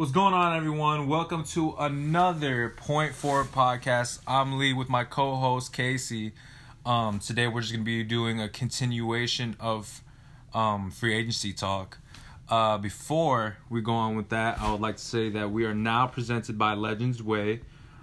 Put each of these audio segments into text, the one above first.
What's going on, everyone? Welcome to another Point Forward podcast. I'm Lee with my co-host Casey. Today we're just going to be doing a continuation of free agency talk. Before we go on with that, I would like to say that we are now presented by Legends Way,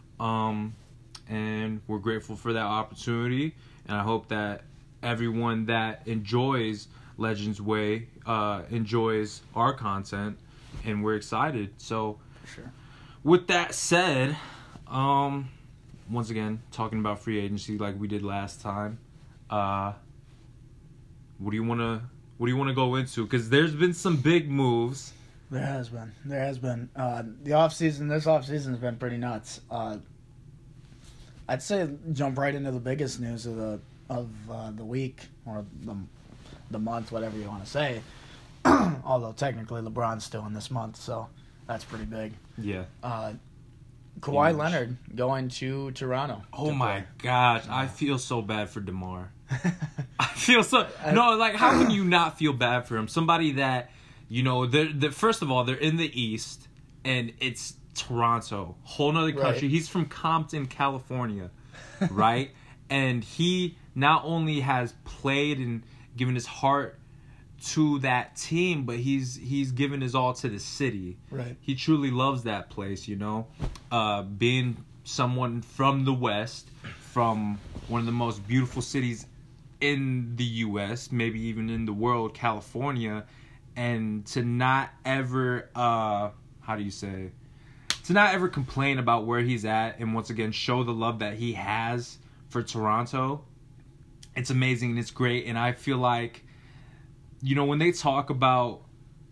and we're grateful for that opportunity. And I hope that everyone that enjoys Legends Way enjoys our content. And we're excited. So, sure. With that said, once again, talking about free agency like we did last time. What do you want to go into? Because there's been some big moves. There has been. The offseason, this offseason has been pretty nuts. I'd say jump right into the biggest news of the week or the month, whatever you want to say. Although technically LeBron's still in this month, so that's pretty big. Yeah. Kawhi Leonard going to Toronto. Oh my gosh, I feel so bad for DeMar. I feel so how can you not feel bad for him? Somebody that, they're first of all, they're in the East and it's Toronto, whole nother country. Right. He's from Compton, California, right? And he not only has played and given his heart to that team, but he's given his all to the city. Right. He truly loves that place, being someone from the West, from one of the most beautiful cities in the U.S., maybe even in the world, California, and to not ever, to not ever complain about where he's at, and once again, show the love that he has for Toronto. It's amazing and it's great, and I feel like, when they talk about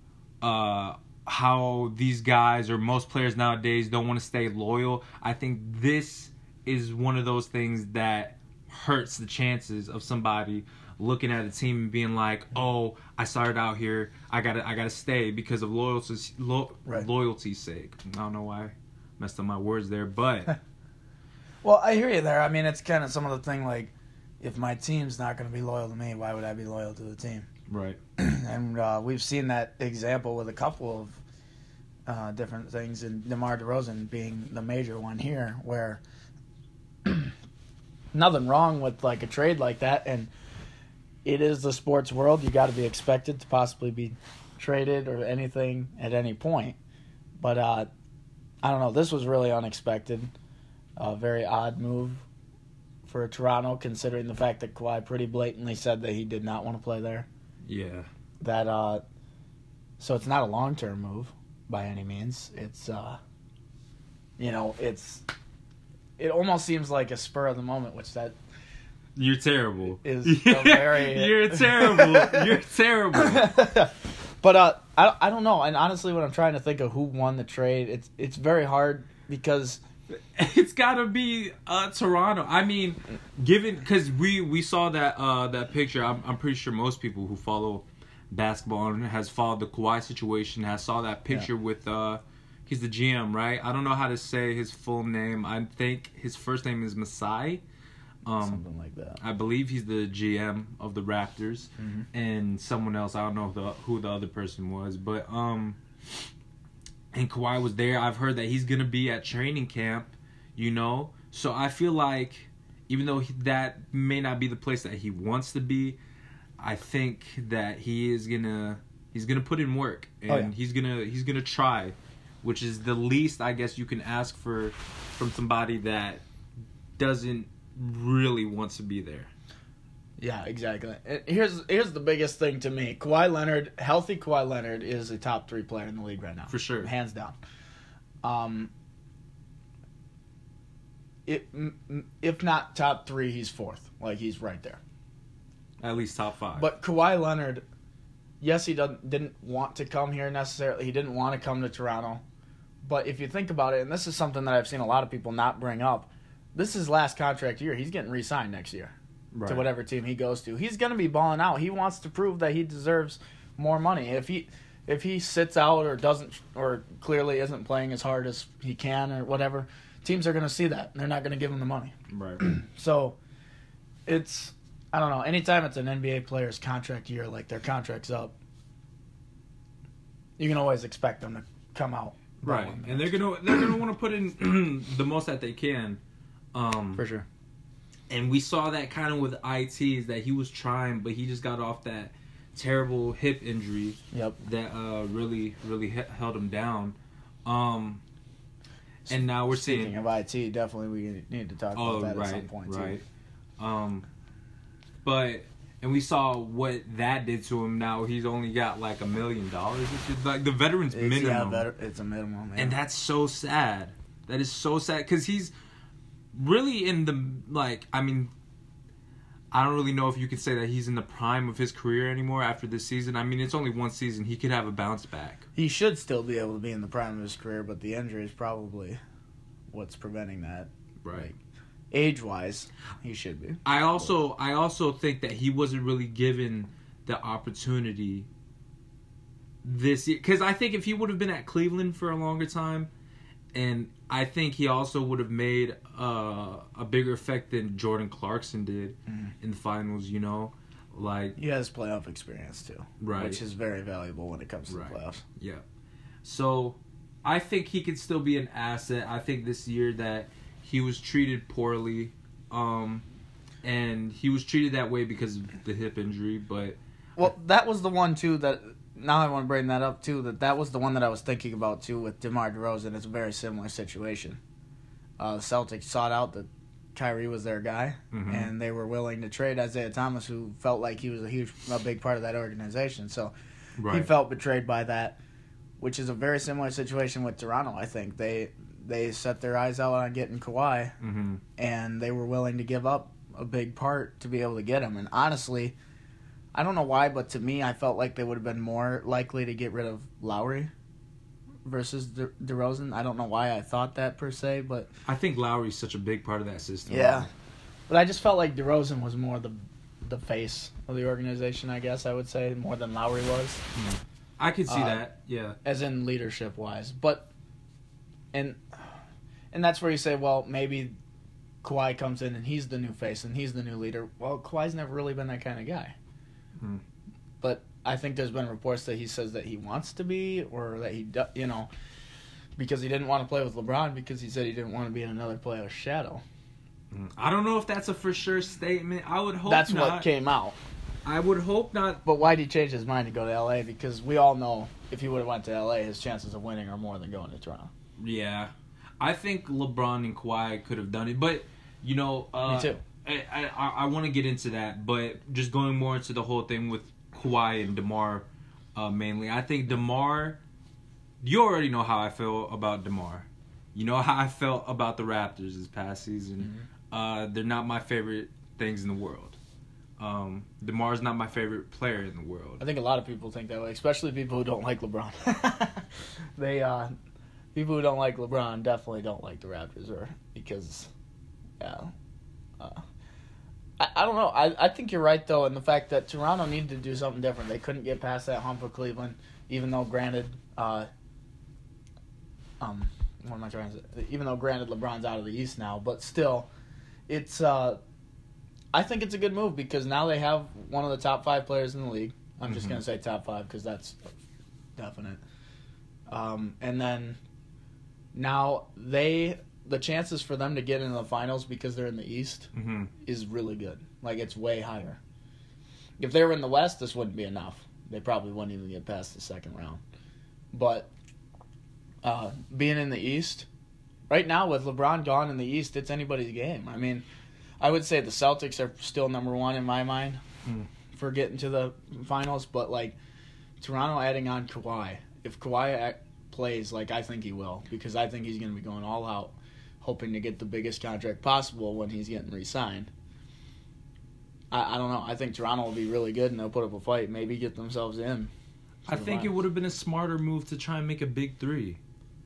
how these guys or most players nowadays don't want to stay loyal, I think this is one of those things that hurts the chances of somebody looking at a team and being like, "Oh, I started out here. I gotta stay because of loyalty's sake." I don't know why I messed up my words there, but well, I hear you there. I mean, it's kind of some of the thing like, if my team's not going to be loyal to me, why would I be loyal to the team? Right. And we've seen that example with a couple of different things, and DeMar DeRozan being the major one here, where nothing wrong with like a trade like that, and it is the sports world. You got to be expected to possibly be traded or anything at any point. But I don't know. This was really unexpected. A very odd move for Toronto, considering the fact that Kawhi pretty blatantly said that he did not want to play there. Yeah. That so it's not a long-term move by any means. It's it almost seems like a spur of the moment, which that you're terrible. Is a very You're terrible. You're terrible. But I don't know. And honestly, when I'm trying to think of who won the trade, it's very hard because it's gotta be Toronto. I mean, because we saw that picture. I'm pretty sure most people who follow basketball and has followed the Kawhi situation saw that picture with he's the GM, right? I don't know how to say his full name. I think his first name is Masai. Something like that. I believe he's the GM of the Raptors, and someone else. I don't know who the other person was, but and Kawhi was there. I've heard that he's going to be at training camp, So I feel like even though that may not be the place that he wants to be, I think that he's going to put in work and he's going to try, which is the least I guess you can ask from somebody that doesn't really want to be there. Yeah, exactly. Here's the biggest thing to me. Healthy Kawhi Leonard is a top 3 player in the league right now. For sure. Hands down. If not top 3, he's 4th. Like, he's right there. At least top 5. But Kawhi Leonard, yes, he didn't want to come here necessarily. He didn't want to come to Toronto. But if you think about it, and this is something that I've seen a lot of people not bring up, this is his last contract year. He's getting re-signed next year. Right. To whatever team he goes to. He's going to be balling out. He wants to prove that he deserves more money. If he sits out or doesn't, or clearly isn't playing as hard as he can or whatever, teams are going to see that. And they're not going to give him the money. Right. So it's, I don't know, anytime it's an NBA player's contract year, like their contract's up, you can always expect them to come out Right, and they're gonna want to put in the most that they can. For sure. And we saw that kind of with ITs that he was trying, but he just got off that terrible hip injury. Yep. That really held him down. And now we're Speaking seeing of IT, definitely we need to talk about that at some point too. But and we saw what that did to him. Now he's only got like $1 million, which is like the veteran's minimum. Yeah, it's a minimum. Yeah. And that's so sad. That is so sad because he's really in the I mean, I don't really know if you could say that he's in the prime of his career anymore after this season. I mean, it's only one season. He could have a bounce back. He should still be able to be in the prime of his career, but the injury is probably what's preventing that. Right. Like, age-wise, he should be. I also think that he wasn't really given the opportunity this year. Because I think if he would have been at Cleveland for a longer time, and I think he also would have made a bigger effect than Jordan Clarkson did in the finals, you know? Like, he has playoff experience, too. Right. Which is very valuable when it comes to the playoffs. Yeah. So, I think he could still be an asset. I think this year that he was treated poorly, and he was treated that way because of the hip injury, but... Well, that was the one, too, that... Now I want to bring that up, too, that was the one that I was thinking about, too, with DeMar DeRozan. It's a very similar situation. The Celtics sought out that Kyrie was their guy, and they were willing to trade Isaiah Thomas, who felt like he was a big part of that organization. So he felt betrayed by that, which is a very similar situation with Toronto, I think. They set their eyes out on getting Kawhi, and they were willing to give up a big part to be able to get him. And honestly, I don't know why, but to me, I felt like they would have been more likely to get rid of Lowry versus DeRozan. I don't know why I thought that per se, but I think Lowry's such a big part of that system. Yeah, but I just felt like DeRozan was more the face of the organization, I guess I would say, more than Lowry was. I could see that, yeah. As in leadership-wise. But, and that's where you say, well, maybe Kawhi comes in and he's the new face and he's the new leader. Well, Kawhi's never really been that kind of guy. But I think there's been reports that he says that he wants to be, or that he, because he didn't want to play with LeBron because he said he didn't want to be in another player's shadow. I don't know if that's a for sure statement. I would hope that's not. That's what came out. I would hope not. But why did he change his mind to go to L.A.? Because we all know if he would have went to L.A., his chances of winning are more than going to Toronto. Yeah. I think LeBron and Kawhi could have done it. But, Me too. I want to get into that. But just going more into the whole thing with Kawhi and DeMar mainly. I think DeMar, you already know how I feel about DeMar. You know how I felt about the Raptors this past season. They're not my favorite things in the world. DeMar's not my favorite player in the world. I think a lot of people think that way, especially people who don't like LeBron. People who don't like LeBron definitely don't like the Raptors, because, I don't know. I think you're right, though, in the fact that Toronto needed to do something different. They couldn't get past that hump of Cleveland, even though granted, what am I trying to say? Even though granted LeBron's out of the East now, but still, it's I think it's a good move because now they have one of the top 5 players in the league. I'm just going to say top 5 because that's definite. And then now the chances for them to get into the finals because they're in the East is really good. Like, it's way higher. If they were in the West, this wouldn't be enough. They probably wouldn't even get past the second round. But being in the East, right now with LeBron gone in the East, it's anybody's game. I mean, I would say the Celtics are still number 1 in my mind for getting to the finals, but like Toronto adding on Kawhi, if Kawhi plays like I think he will, because I think he's going to be going all out, hoping to get the biggest contract possible when he's getting re-signed. I don't know. I think Toronto will be really good and they'll put up a fight, maybe get themselves in. I think it would have been a smarter move to try and make a big 3.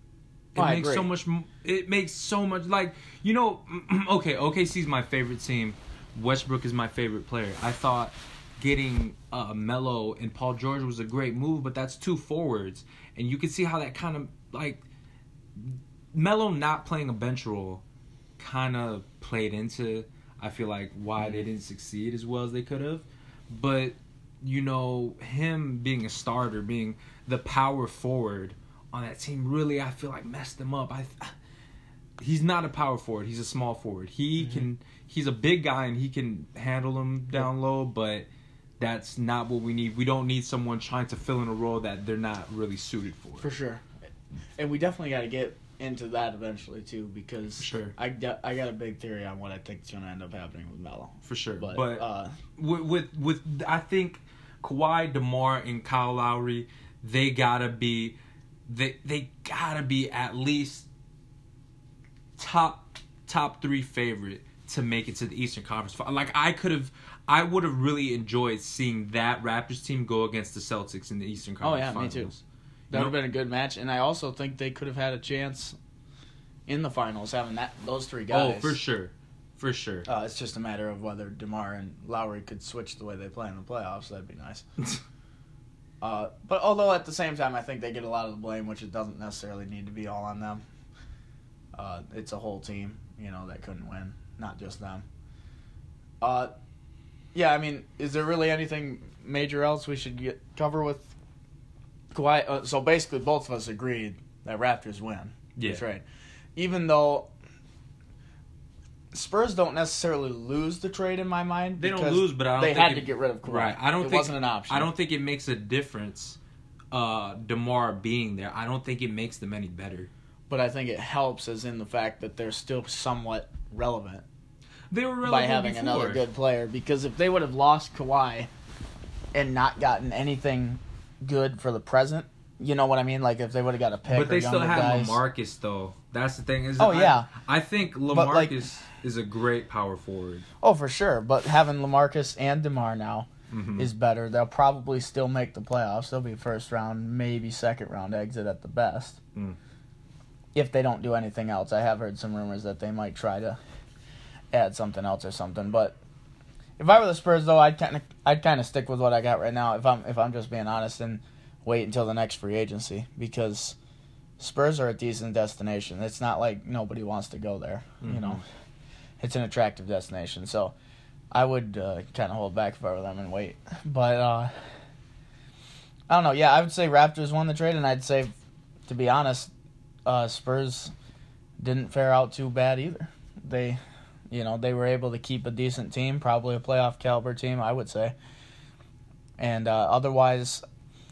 It makes so much, like, okay, OKC's my favorite team. Westbrook is my favorite player. I thought getting Melo and Paul George was a great move, but that's 2 forwards. And you can see how that kind of, like, Melo not playing a bench role kind of played into, I feel like, why they didn't succeed as well as they could have. But, him being a starter, being the power forward on that team really, I feel like, messed him up. He's not a power forward. He's a small forward. He's a big guy, and he can handle him down low, but that's not what we need. We don't need someone trying to fill in a role that they're not really suited for. For sure. And we definitely got to get into that eventually, too, because I got a big theory on what I think is going to end up happening with Melo. For sure. But with I think Kawhi, DeMar, and Kyle Lowry, they gotta be at least top 3 favorite to make it to the Eastern Conference. Like I would have really enjoyed seeing that Raptors team go against the Celtics in the Eastern Conference Finals. Me too. That would have been a good match, and I also think they could have had a chance in the finals having those 3 guys. Oh, for sure. It's just a matter of whether DeMar and Lowry could switch the way they play in the playoffs. That'd be nice. But although at the same time, I think they get a lot of the blame, which it doesn't necessarily need to be all on them. It's a whole team, that couldn't win, not just them. Yeah, I mean, is there really anything major else we should cover with Kawhi? So basically, both of us agreed that Raptors win. Yeah. That's right. Even though Spurs don't necessarily lose the trade in my mind. They don't lose, but I don't they think had to get rid of Kawhi. Right. It wasn't an option. I don't think it makes a difference, DeMar being there. I don't think it makes them any better. But I think it helps as in the fact that they're still somewhat relevant. They were relevant by having before. Another good player. Because if they would have lost Kawhi and not gotten anything good for the present, you know what I mean? Like if they would have got a pick. But they or still have guys. LaMarcus though. That's the thing. I think LaMarcus is a great power forward. Oh, for sure. But having LaMarcus and DeMar now is better. They'll probably still make the playoffs. They'll be first round, maybe second round exit at the best. If they don't do anything else. I have heard some rumors that they might try to add something else or something. But if I were the Spurs though, I'd kind of stick with what I got right now if I'm just being honest and wait until the next free agency because Spurs are a decent destination. It's not like nobody wants to go there, It's an attractive destination. So I would kind of hold back if I were them and wait. But I don't know. Yeah, I would say Raptors won the trade, and I'd say, to be honest, Spurs didn't fare out too bad either. They were able to keep a decent team, probably a playoff caliber team, I would say. And otherwise,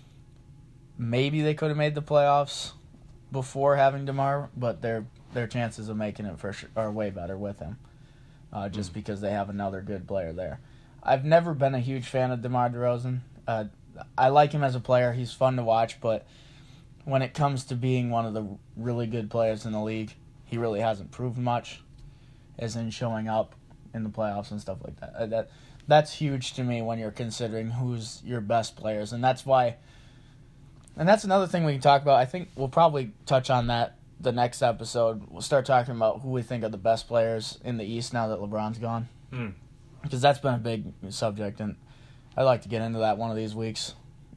maybe they could have made the playoffs before having DeMar, but their chances of making it for sure are way better with him, just because they have another good player there. I've never been a huge fan of DeMar DeRozan. I like him as a player. He's fun to watch, but when it comes to being one of the really good players in the league, he really hasn't proved much, as in showing up in the playoffs and stuff like that. That's huge to me when you're considering who's your best players, and that's why. And that's another thing we can talk about. I think we'll probably touch on that the next episode. We'll start talking about who we think are the best players in the East now that LeBron's gone, because that's been a big subject, and I'd like to get into that one of these weeks.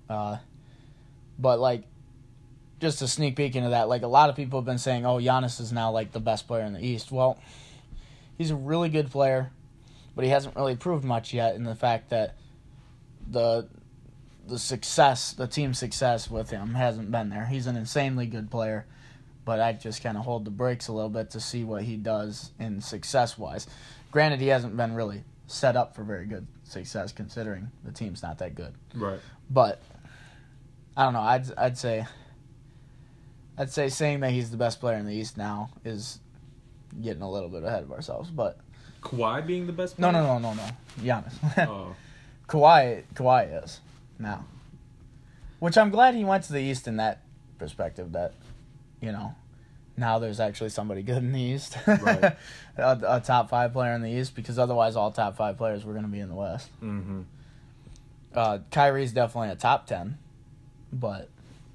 But like, just a sneak peek into that, like a lot of people have been saying, "Oh, Giannis is now like the best player in the East." Well, he's a really good player, but he hasn't really proved much yet in the fact that the team success with him hasn't been there. He's an insanely good player, but I just kind of hold the brakes a little bit to see what he does in success-wise. Granted, he hasn't been really set up for very good success considering the team's not that good. Right. But I don't know. I'd say saying that he's the best player in the East now is getting a little bit ahead of ourselves. But Kawhi being the best player? No. Giannis. Oh. Kawhi is now. Which I'm glad he went to the East in that perspective that, now there's actually somebody good in the East. Right. a top 5 player in the East, because otherwise all top 5 players were going to be in the West. Mm-hmm. Kyrie's definitely a top 10, but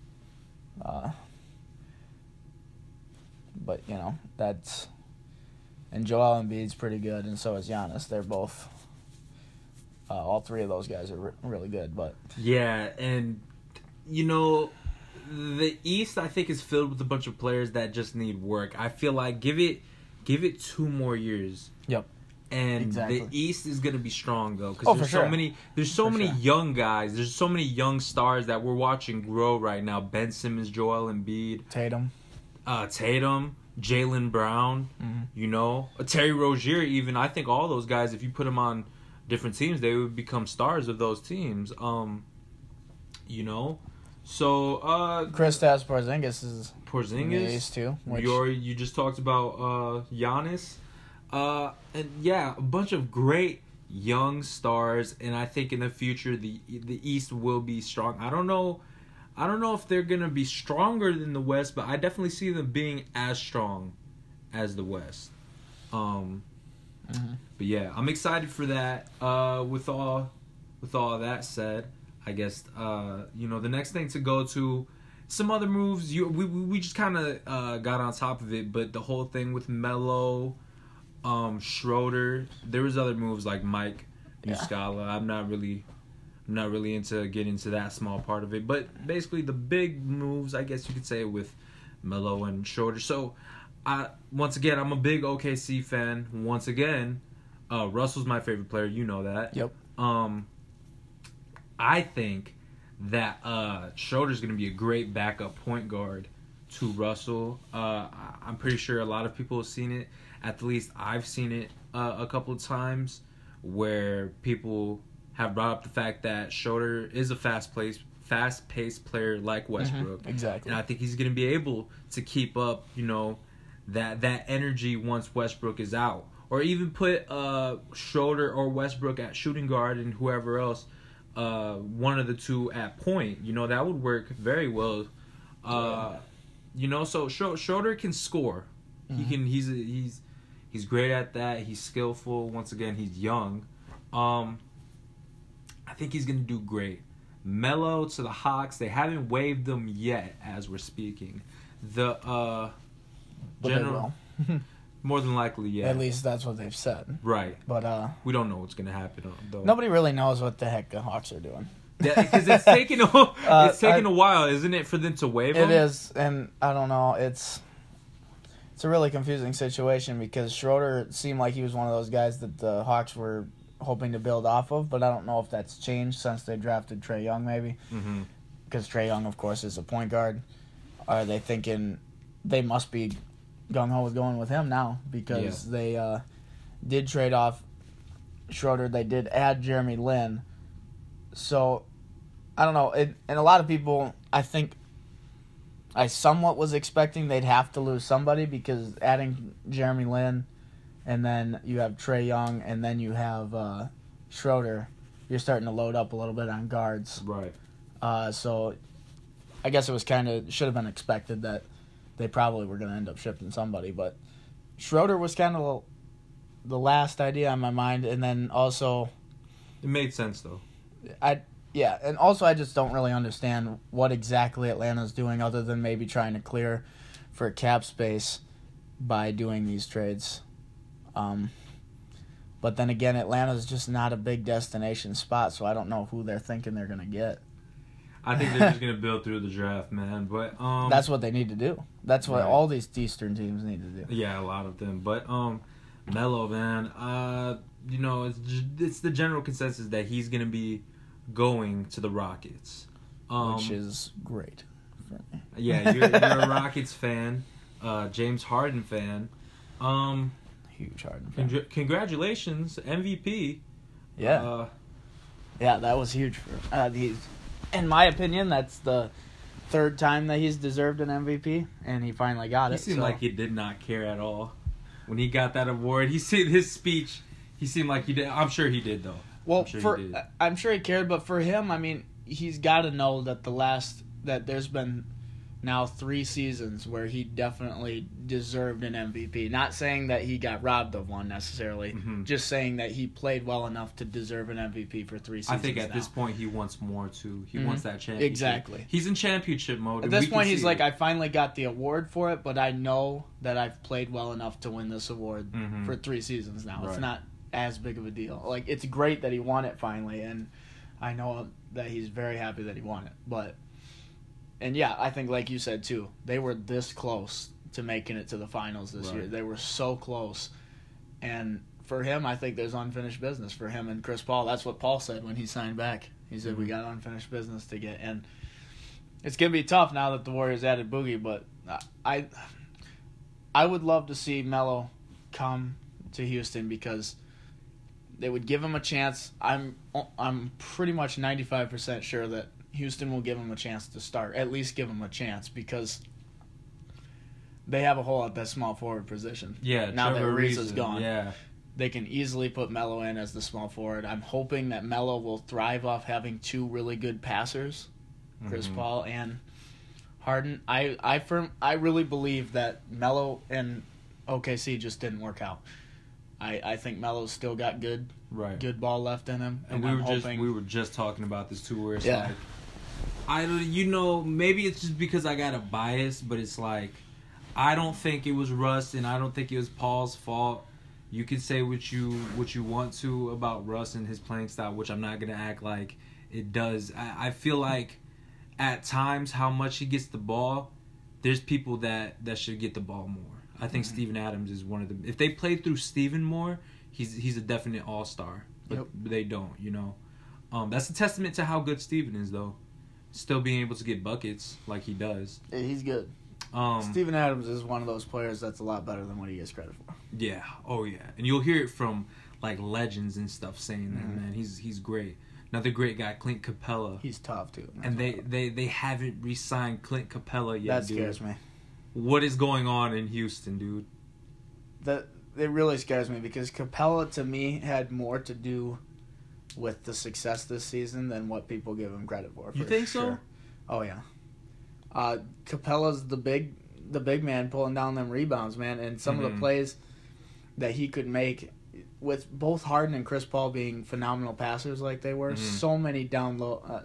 that's, and Joel Embiid's pretty good, and so is Giannis. They're both, all 3 of those guys are really good, but yeah, and the East I think is filled with a bunch of players that just need work. I feel like give it 2 more years. Yep. And Exactly. the East is going to be strong, though, because Oh, there's for so sure. many. There's so For many sure. young guys. There's so many young stars that we're watching grow right now. Ben Simmons, Joel Embiid, Tatum. Tatum, Jaylen Brown. Mm-hmm. You know, Terry Rozier. Even I think all those guys, if you put them on different teams, they would become stars of those teams. You know, so Kristaps Porzingis is in the Porzingis. East too. Which, You just talked about Giannis. And yeah, a bunch of great young stars, and I think in the future the East will be strong. I don't know if they're gonna be stronger than the West, but I definitely see them being as strong as the West. But yeah, I'm excited for that. With all that said, I guess the next thing to go to. Some other moves, we just kind of got on top of it, but the whole thing with Melo, Schroeder, there was other moves like Mike Muscala. I'm not really into getting into that small part of it, but basically the big moves, I guess you could say, with Melo and Schroeder. So, once again, I'm a big OKC fan. Once again, Russell's my favorite player. You know that. Yep. I think that Schroeder's going to be a great backup point guard to Russell. I'm pretty sure a lot of people have seen it. At least I've seen it a couple of times where people have brought up the fact that Schroeder is a fast-paced player like Westbrook. Exactly. And I think he's going to be able to keep up, that energy once Westbrook is out. Or even put Schroeder or Westbrook at shooting guard and whoever else, one of the two at point. That would work very well. So Schroeder can score. He can. He's great at that. He's skillful. Once again, he's young. I think he's gonna do great. Melo to the Hawks. They haven't waived them yet, as we're speaking. But they will. More than likely, yeah. At least that's what they've said. Right. But we don't know what's gonna happen though. nobody really knows what the heck the Hawks are doing. Yeah, because it's taking a while, isn't it, for them to waive them? It is, and I don't know. It's a really confusing situation because Schroeder seemed like he was one of those guys that the Hawks were hoping to build off of, but I don't know if that's changed since they drafted Trae Young, maybe. Mm-hmm. Because Trae Young, of course, is a point guard. Are they thinking they must be gung-ho with going with him now because they did trade off Schroeder. They did add Jeremy Lin. So, I don't know. And a lot of people, I think, I somewhat was expecting they'd have to lose somebody because adding Jeremy Lin and then you have Trae Young and then you have Schroeder, you're starting to load up a little bit on guards. Right. So, I guess it was should have been expected that they probably were going to end up shipping somebody. But Schroeder was kind of the last idea on my mind. And then also, it made sense, though. and also I just don't really understand what exactly Atlanta's doing other than maybe trying to clear for cap space by doing these trades. But then again, Atlanta's just not a big destination spot, so I don't know who they're thinking they're going to get. I think they're just going to build through the draft, man. But that's what they need to do. That's what all these Eastern teams need to do. Yeah, a lot of them. But Melo, man, it's the general consensus that he's going to be going to the Rockets. Which is great for me. Yeah, you're a Rockets fan, James Harden fan. Huge Harden fan. Congratulations, MVP. Yeah. That was huge for in my opinion, that's the third time that he's deserved an MVP, and he finally got it. He seemed like he did not care at all when he got that award. He said his speech. He seemed like he did. I'm sure he did, though. Well, I'm sure he cared, but for him, I mean, he's got to know that that there's been now 3 seasons where he definitely deserved an MVP. Not saying that he got robbed of one necessarily, just saying that he played well enough to deserve an MVP for 3 seasons. I think at this point he wants more too. He wants that championship. Exactly. He's in championship mode. At this point, he's like, I finally got the award for it, but I know that I've played well enough to win this award for 3 seasons now. Right. It's not as big of a deal. Like, it's great that he won it finally, and I know that he's very happy that he won it. And yeah, I think like you said too, they were this close to making it to the finals this year. They were so close. And for him, I think there's unfinished business for him and Chris Paul. That's what Paul said when he signed back. He said, we got unfinished business to get. And it's going to be tough now that the Warriors added Boogie, but I would love to see Melo come to Houston because they would give him a chance. I'm pretty much 95% sure that Houston will give him a chance to start, at least give him a chance, because they have a hole at that small forward position. Yeah, now that Trevor Ariza's gone. Yeah. They can easily put Melo in as the small forward. I'm hoping that Melo will thrive off having two really good passers, Chris Paul and Harden. I really believe that Melo and OKC just didn't work out. I think Melo's still got good ball left in him, and we were just talking about this too, where it's Yeah. like, maybe it's just because I got a bias, but it's like, I don't think it was Russ, and I don't think it was Paul's fault. You can say what you want to about Russ and his playing style, which I'm not gonna act like it does. I feel like at times how much he gets the ball, there's people that should get the ball more. I think Steven Adams is one of them. If they played through Steven more, he's a definite all-star. But they don't, That's a testament to how good Steven is, though. Still being able to get buckets like he does. Yeah, he's good. Steven Adams is one of those players that's a lot better than what he gets credit for. Yeah. Oh, yeah. And you'll hear it from, like, legends and stuff saying that, man. He's great. Another great guy, Clint Capella. He's tough, too. And they haven't re-signed Clint Capella yet, That scares me. What is going on in Houston, dude? It really scares me because Capella, to me, had more to do with the success this season than what people give him credit for. You think so? Sure. Oh, yeah. Capella's the big man pulling down them rebounds, man, and some of the plays that he could make with both Harden and Chris Paul being phenomenal passers like they were, so many down low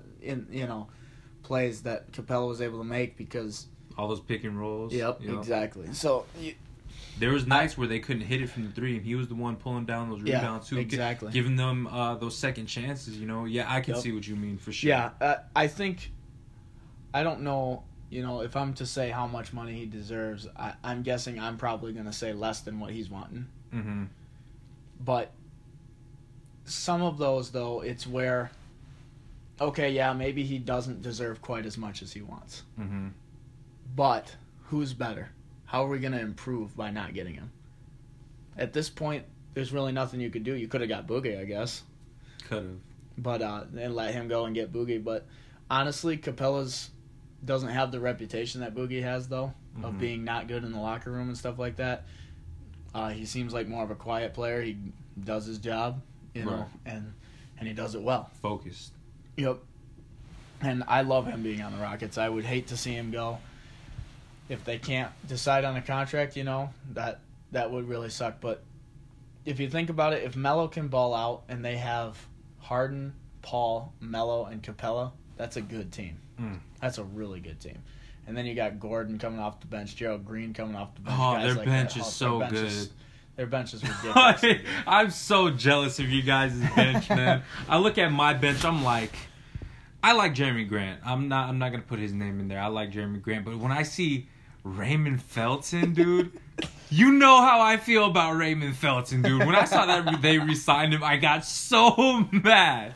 plays that Capella was able to make because all those pick and rolls. Yep. Exactly. So there was nights where they couldn't hit it from the three, and he was the one pulling down those rebounds too, exactly, giving them those second chances. Yeah, I can see what you mean for sure. Yeah, I think I don't know. If I'm to say how much money he deserves, I'm guessing I'm probably going to say less than what he's wanting. Mm-hmm. But some of those, though, it's where, okay, yeah, maybe he doesn't deserve quite as much as he wants. Mm-hmm. But who's better? How are we going to improve by not getting him? At this point, there's really nothing you could do. You could have got Boogie, I guess. Could have. But and let him go and get Boogie. But honestly, Capella's doesn't have the reputation that Boogie has, though, of being not good in the locker room and stuff like that. He seems like more of a quiet player. He does his job, and he does it well. Focused. Yep. And I love him being on the Rockets. I would hate to see him go. If they can't decide on a contract, that would really suck. But if you think about it, if Melo can ball out and they have Harden, Paul, Melo, and Capella, that's a good team. That's a really good team. And then you got Gordon coming off the bench, Gerald Green coming off the bench. Oh, guys their bench is so good. Their bench is ridiculous. I'm so jealous of you guys' bench, man. I look at my bench, I'm like, I like Jeremy Grant. I'm not gonna put his name in there. I like Jeremy Grant, but when I see Raymond Felton, dude, you know how I feel about Raymond Felton, dude. When I saw that they re-signed him, I got so mad.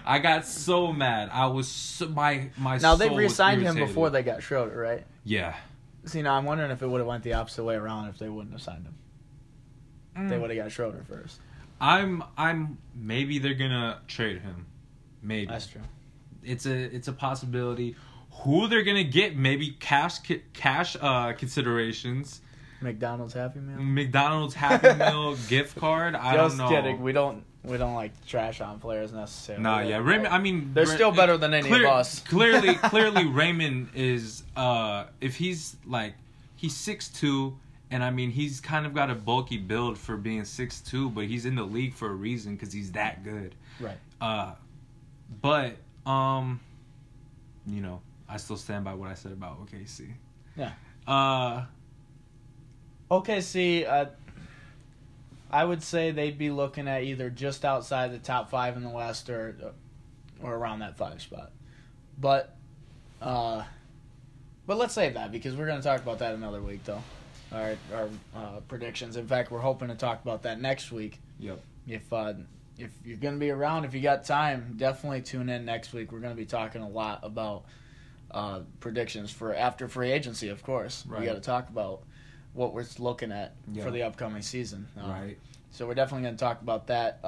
I was my now they re-signed him before they got Schroeder, right? Yeah. See, now I'm wondering if it would have went the opposite way around if they wouldn't have signed him. They would have got Schroeder first. I'm maybe they're gonna trade him. Maybe that's true. It's a possibility. Who they're gonna get? Maybe cash considerations. McDonald's Happy Meal. McDonald's Happy Meal gift card. I don't know. Just kidding. We don't like trash on players necessarily. No, yeah, Raymond. I mean, they're still better than any of us. Clearly, Raymond is. If he's 6'2", and I mean he's kind of got a bulky build for being 6'2", but he's in the league for a reason because he's that good. Right. But I still stand by what I said about OKC. Yeah. OKC, I would say they'd be looking at either just outside the top 5 in the West or around that 5 spot. But let's save that because we're going to talk about that another week, though. our predictions. In fact, we're hoping to talk about that next week. Yep. If you're going to be around, if you got time, definitely tune in next week. We're going to be talking a lot about predictions for after free agency, of course. Right. We got to talk about what we're looking at for the upcoming season. Right. So we're definitely going to talk about that.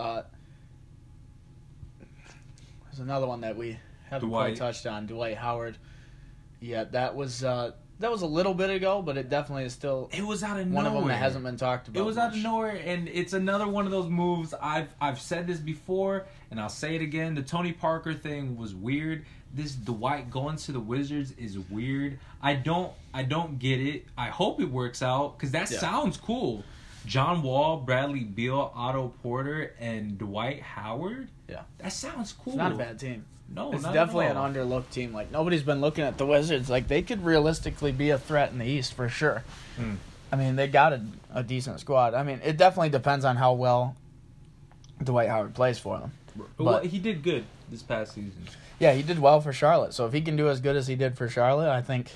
There's another one that we haven't quite touched on, Dwight Howard. Yeah, that was a little bit ago, but it definitely is still. It was out of one nowhere. of them that hasn't been talked about. It was out of nowhere, and it's another one of those moves. I've said this before, and I'll say it again. The Tony Parker thing was weird. This Dwight going to the Wizards is weird. I don't get it. I hope it works out because that sounds cool. John Wall, Bradley Beal, Otto Porter, and Dwight Howard. Yeah, that sounds cool. It's not a bad team. No, it's not definitely at all. an underlooked team. Like nobody's been looking at the Wizards. Like they could realistically be a threat in the East for sure. I mean, they got a decent squad. I mean, it definitely depends on how well Dwight Howard plays for them. But he did good this past season. Yeah, he did well for Charlotte. So if he can do as good as he did for Charlotte, I think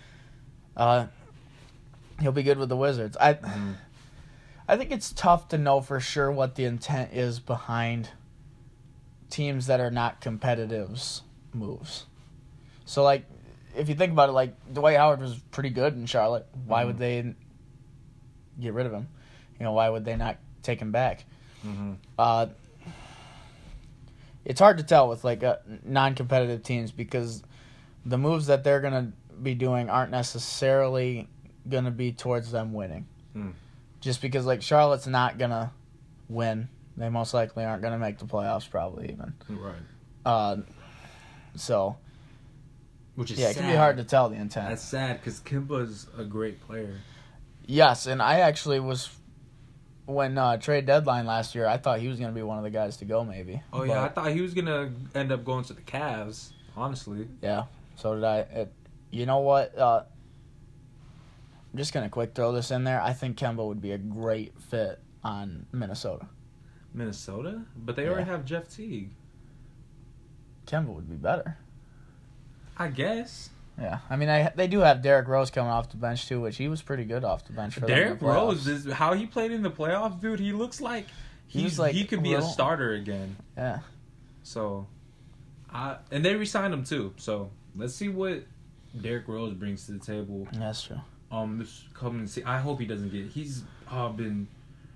he'll be good with the Wizards. I think it's tough to know for sure what the intent is behind teams that are not competitive's moves. So, like, if you think about it, like, Dwight Howard was pretty good in Charlotte. Why would they get rid of him? You know, why would they not take him back? It's hard to tell with, like, non-competitive teams because the moves that they're going to be doing aren't necessarily going to be towards them winning. Just because, like, Charlotte's not going to win. They most likely aren't going to make the playoffs, probably even. Right. So, which is sad. It can be hard to tell the intent. That's sad because Kemba's a great player. Yes, and I actually was, when trade deadline last year, I thought he was going to be one of the guys to go maybe. Oh, yeah, I thought he was going to end up going to the Cavs, honestly. Yeah, so did I. You know what? I'm just going to quick throw this in there. I think Kemba would be a great fit on Minnesota. Minnesota? But they already have Jeff Teague. Kemba would be better. I guess. Yeah, I mean, they do have Derrick Rose coming off the bench too, which he was pretty good off the bench for Derrick Rose is how he played in the playoffs, dude. He looks like he could be a starter again. Yeah. So, and they re-signed him too. So let's see what Derrick Rose brings to the table. That's true. This coming see. I hope he doesn't get. He's been,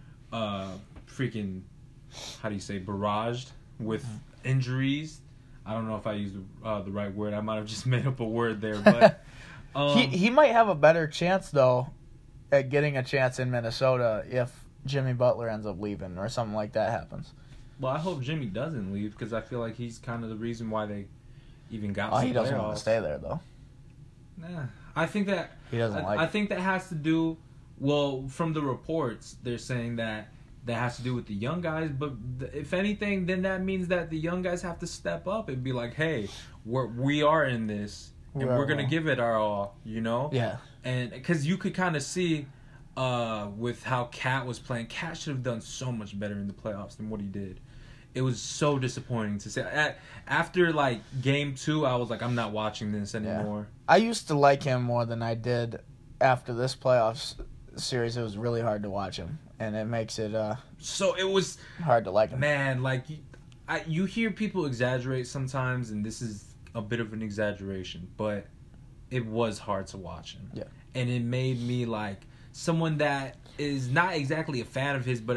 freaking, how do you say, barraged with injuries. I don't know if I used the right word. I might have just made up a word there, but he might have a better chance though at getting a chance in Minnesota if Jimmy Butler ends up leaving or something like that happens. Well, I hope Jimmy doesn't leave because I feel like he's kind of the reason why they even got. He doesn't want to stay there though. Nah, I think that he doesn't I think that has to do. Well, from the reports, they're saying that has to do with the young guys. But if anything, then that means that the young guys have to step up and be like, "Hey, we are in this, and we're gonna give it our all." You know? Yeah. And because you could kind of see, with how Cat was playing, Cat should have done so much better in the playoffs than what he did. It was so disappointing to see. After like game 2, I was like, I'm not watching this anymore. Yeah. I used to like him more than I did after this playoffs series. It was really hard to watch him, and it makes it so it was hard to like him. Man, like you hear people exaggerate sometimes, and this is a bit of an exaggeration, but it was hard to watch him. Yeah, and it made me like someone that is not exactly a fan of his, but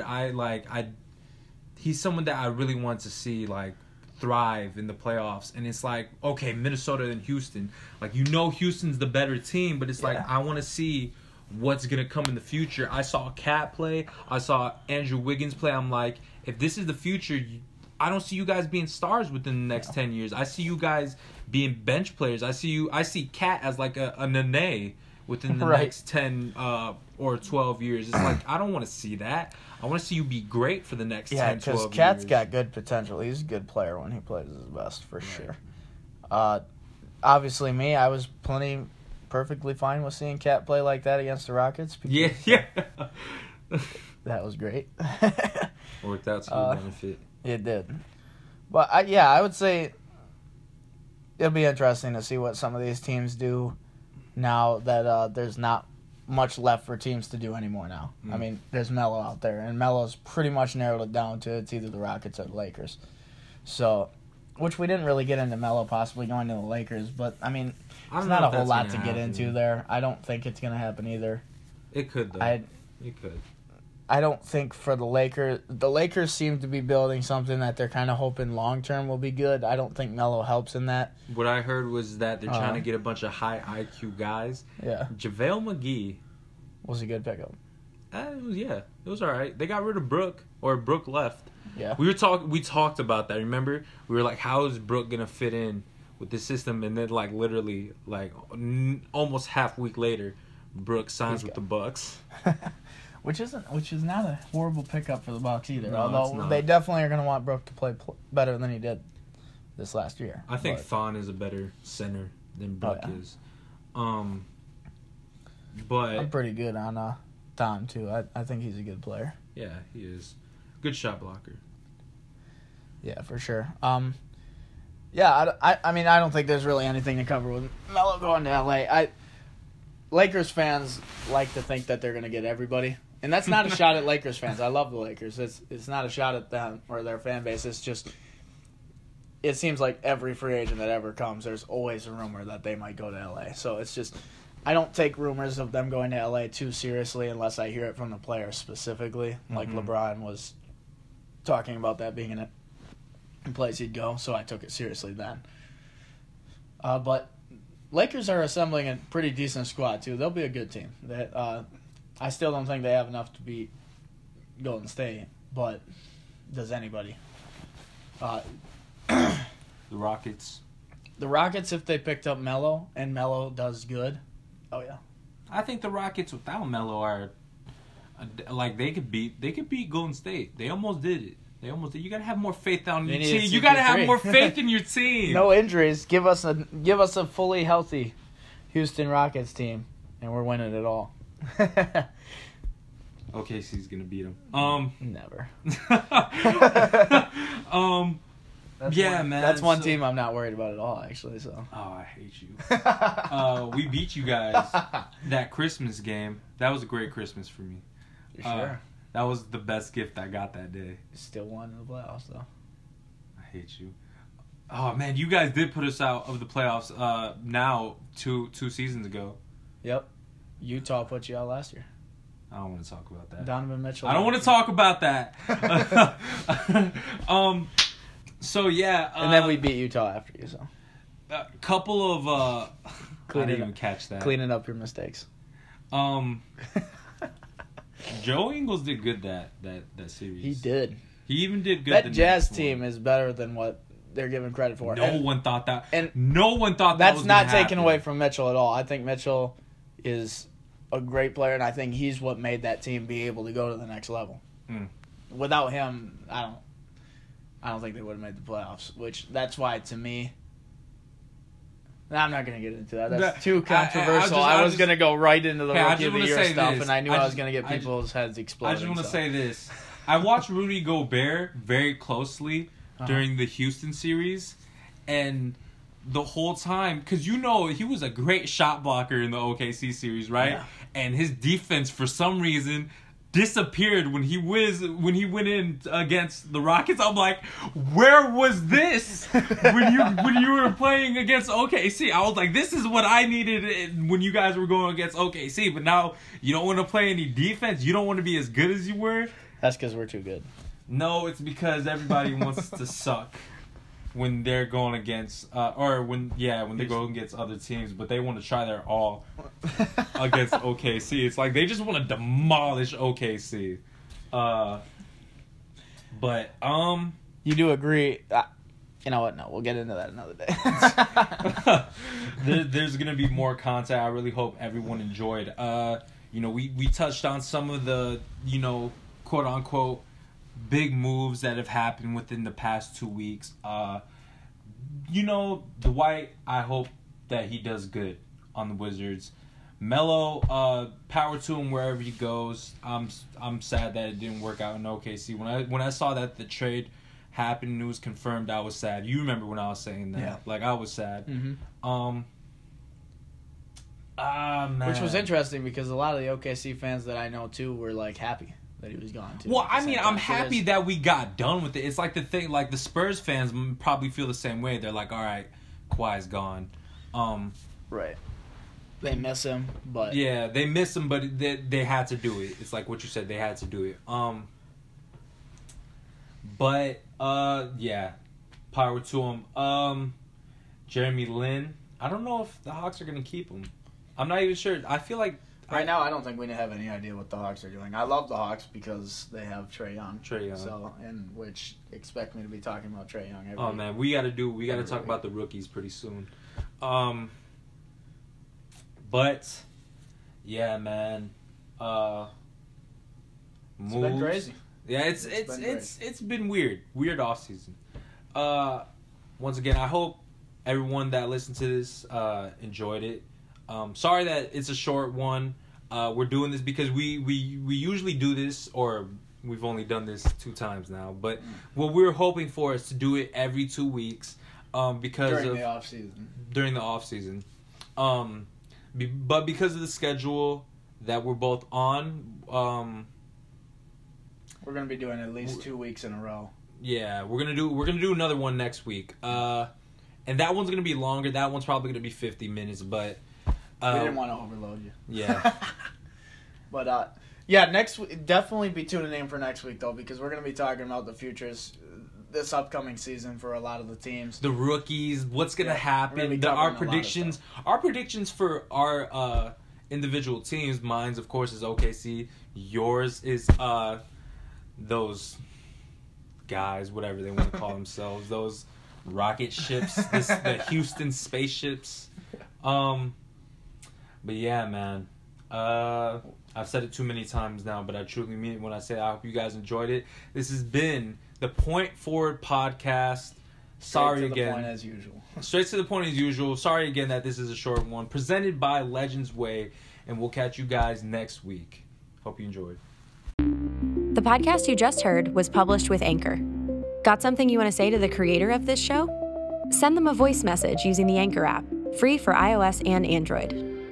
he's someone that I really want to see like thrive in the playoffs. And it's like, okay, Minnesota and Houston. Like, you know, Houston's the better team, but it's like, I want to see what's going to come in the future. I saw Cat play. I saw Andrew Wiggins play. I'm like, if this is the future, I don't see you guys being stars within the next 10 years. I see you guys being bench players. I see Cat as like a Nene within the next 10 or 12 years. It's like, I don't want to see that. I want to see you be great for the next 10, 12 years. Yeah, because Cat's got good potential. He's a good player when he plays his best, for sure. Obviously, I was perfectly fine with seeing Cat play like that against the Rockets. Yeah. That was great. Worked out to your benefit. It did. But, I would say it'll be interesting to see what some of these teams do now that there's not much left for teams to do anymore now. I mean, there's Melo out there, and Melo's pretty much narrowed it down to it's either the Rockets or the Lakers. So, which we didn't really get into Melo possibly going to the Lakers, but I mean, there's not a whole lot to get into there. I don't think it's going to happen either. It could, though. It could. I don't think for the Lakers seem to be building something that they're kind of hoping long-term will be good. I don't think Melo helps in that. What I heard was that they're trying to get a bunch of high IQ guys. Yeah. JaVale McGee was a good pickup. It was all right. They got rid of Brook, or Brook left. Yeah. We talked about that, remember? We were like, how is Brook going to fit in with the system? And then, like, literally, like, almost half week later, Brook signs with the Bucks. Which is not a horrible pickup for the Bucks either. No, although they definitely are going to want Brook to play better than he did this last year. I think Thon is a better center than Brook is. But I'm pretty good on Thon too. I think he's a good player. Yeah, he is. Good shot blocker. Yeah, for sure. Yeah, I mean, I don't think there's really anything to cover with Melo going to LA. Lakers fans like to think that they're going to get everybody. And that's not a shot at Lakers fans. I love the Lakers. It's not a shot at them or their fan base. It's just, it seems like every free agent that ever comes, there's always a rumor that they might go to LA. So it's just, I don't take rumors of them going to LA too seriously unless I hear it from the player specifically. Like LeBron was talking about that being in a place he'd go, so I took it seriously then. But Lakers are assembling a pretty decent squad too. They'll be a good team. I still don't think they have enough to beat Golden State, but does anybody? The Rockets. The Rockets, if they picked up Melo and Melo does good, oh yeah. I think the Rockets without Melo are like they could beat Golden State. They almost did it. You gotta have more faith on your team. You gotta have more faith in your team. No injuries. Give us a fully healthy Houston Rockets team, and we're winning it all. OKC's gonna beat them. Never. Man. That's one team I'm not worried about at all, actually. So. Oh, I hate you. We beat you guys that Christmas game. That was a great Christmas for me. You sure? That was the best gift I got that day. Still won in the playoffs, though. I hate you. Oh man, you guys did put us out of the playoffs. Now two seasons ago. Yep. Utah put you out last year. I don't want to talk about that. Donovan Mitchell. I don't want to talk about that. So yeah. And then we beat Utah after you. So. A couple of. I didn't even catch that. Cleaning up your mistakes. Joe Ingles did good that series. He did. He even did good. That Jazz team is better than what they're given credit for. No one thought that. And no one thought that was not taken away from Mitchell at all. I think Mitchell is a great player, and I think he's what made that team be able to go to the next level. Without him, I don't think they would have made the playoffs. That's why, to me, I'm not going to get into that. That's too controversial. I was going to go right into the Rookie of the Year stuff, and I knew I was going to get people's heads exploding. I just want to say this. I watched Rudy Gobert very closely during the Houston series, and the whole time, because he was a great shot blocker in the OKC series, right? Yeah. And his defense, for some reason, disappeared when he went in against the Rockets. I'm like, where was this when you were playing against OKC? I was like, this is what I needed when you guys were going against OKC. But now you don't want to play any defense. You don't want to be as good as you were. That's because we're too good. No, it's because everybody wants to suck when they're going against when they go against other teams, but they want to try their all against OKC. It's like they just want to demolish OKC. But you do agree? You know what? No, we'll get into that another day. There's gonna be more content. I really hope everyone enjoyed. We touched on some of the quote unquote big moves that have happened within the past 2 weeks. Dwight, I hope that he does good on the Wizards. Melo, power to him wherever he goes. I'm sad that it didn't work out in OKC. When I saw that the trade happened and it was confirmed, I was sad. You remember when I was saying that? Yeah. Like, I was sad. Mm-hmm. Man. Which was interesting because a lot of the OKC fans that I know too were like happy that he was gone too. Well, I mean, I'm happy that we got done with it. It's like the thing, like the Spurs fans probably feel the same way. They're like, all right, Kawhi's gone. Right. They miss him, but yeah, they miss him, but they had to do it. It's like what you said, they had to do it. But yeah, power to him. Jeremy Lin. I don't know if the Hawks are gonna keep him. I'm not even sure. I feel like right now I don't think we have any idea what the Hawks are doing. I love the Hawks because they have Trae Young. So, and which expect me to be talking about Trae Young every. Oh man, we gotta talk about the rookies pretty soon. But yeah, man. It's been crazy. Yeah, it's been weird. Weird off season. Once again, I hope everyone that listened to this enjoyed it. Sorry that it's a short one. We're doing this because we usually do this, or we've only done this 2 times now. But what we're hoping for is to do it every 2 weeks. Because during the off season. During the off season. But because of the schedule that we're both on, we're gonna be doing at least 2 weeks in a row. Yeah, we're gonna do another one next week. And that one's gonna be longer. That one's probably gonna be 50 minutes, but we didn't want to overload you. Yeah. But yeah, next week, definitely be tuning in for next week though, because we're gonna be talking about the futures this upcoming season for a lot of the teams. The rookies, what's gonna happen? Our predictions for our individual teams. Mine's of course is OKC. Yours is those guys, whatever they want to call themselves, those rocket ships, the Houston spaceships. But yeah, man. I've said it too many times now, but I truly mean it when I say I hope you guys enjoyed it. This has been the Point Forward Podcast. Sorry again. Straight to the point as usual. Straight to the point as usual. Sorry again that this is a short one. Presented by Legends Way, and we'll catch you guys next week. Hope you enjoyed. The podcast you just heard was published with Anchor. Got something you want to say to the creator of this show? Send them a voice message using the Anchor app, free for iOS and Android.